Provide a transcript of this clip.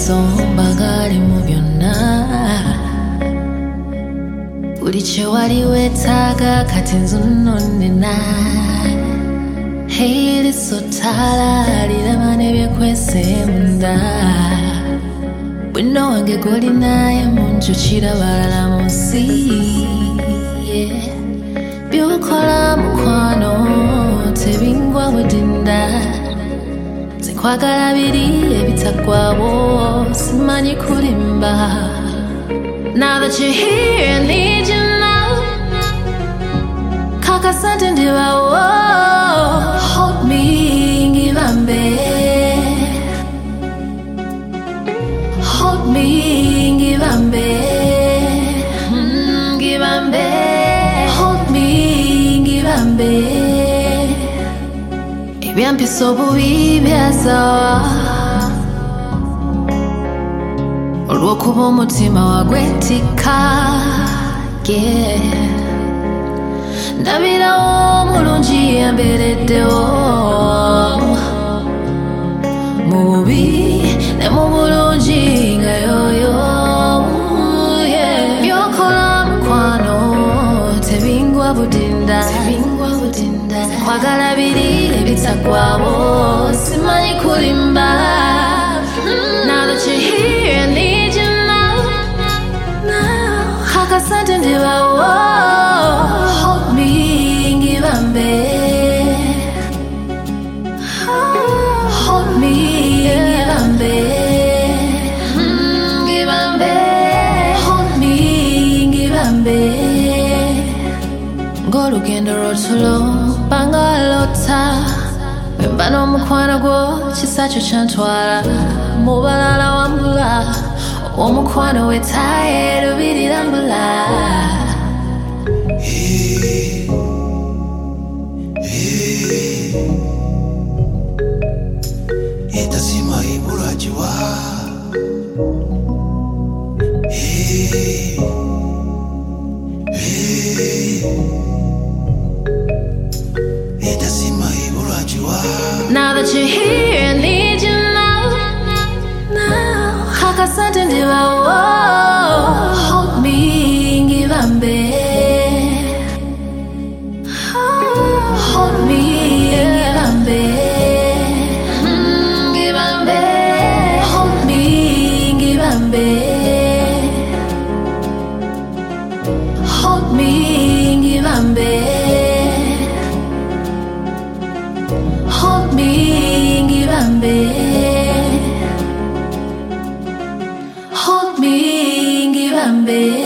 bagali mu byonna buli kye wali weetaaga kati nzuno nina erisottala liraba nebyekwese munda bwino wange golinaye munjukira balala mu nsi byokola mukwano tebingwa wedinda kwagala biri ebitagwawo simanyi kulimba. Now that you're here, I need you now. Kakasante ndibawo, hold me ngibambe, hold me ngibambe, ngibambe, hold me ngibambe. Ebyampisa obubi byasawa olw'okuba omutima wagwetikka ndabirawo omulungi yambeereddewo mu bubi ne mu bulungi nga yoyo byokola mukwano tebingwa budinda kwagala biri ebitagwawo simanyi kulimba. Now that you're here, I need you now. Kakasante ndibawo, hold me ngibambe, hold me ngibambe, ngibambe, hold me ngibambe. Ng'olugendo lw'otulo bangalota bemba n'omukwano gwo kisa kyo kyantwala mu balala wambula omukwano wetaaye lubirira mbula. Etasima ibula jiwa Now that you're here, I need you now. Kakasante ndibawo, hold me ngibambe, hold me ngibambe, ngibambe, hold me ngibambe, hold me ngibambe, hold me ngibambe, hold me ngibambe.